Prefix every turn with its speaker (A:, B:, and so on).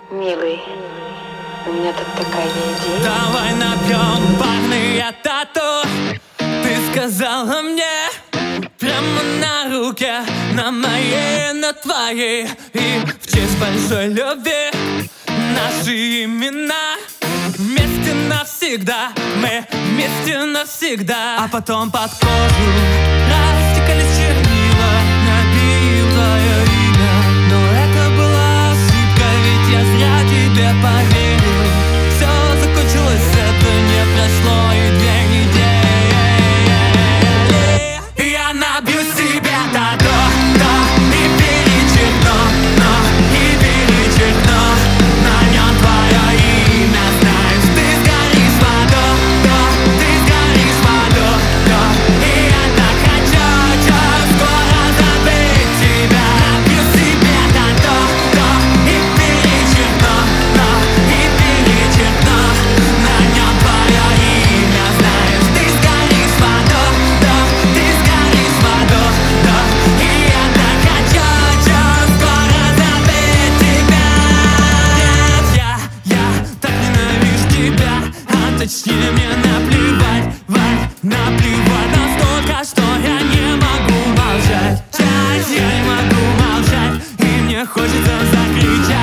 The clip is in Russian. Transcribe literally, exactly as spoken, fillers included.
A: Милый, у меня тут такая идея.
B: Давай напьем парные тату. Ты сказала мне прямо на руке, на моей, на твоей. И в честь большой любви наши имена вместе навсегда. Мы вместе навсегда. А потом под кожу растекались чернила, набил твое имя. Но это была ошибка, ведь я зря тебе поверил. Все закончилось, это не прошло и две недели. Я набью себе тату, и перечеркну, но и перечеркну на нем твое имя. Знаешь, ты сгоришь в аду, да, ты сгоришь в аду, да. И я так хочу, очень скоро забыть тебя. Набью себе тату, и перечеркну, но и перечеркну на нем твое имя. Знаешь, ты сгоришь в аду, да, ты сгоришь в аду, да. И я так хочу, очень скоро забыть тебя. Нет, я, я так ненавижу тебя, а точнее мне наплевать, вать, наплевать настолько, что я не могу молчать. Часть, я не могу молчать, и мне хочется закричать.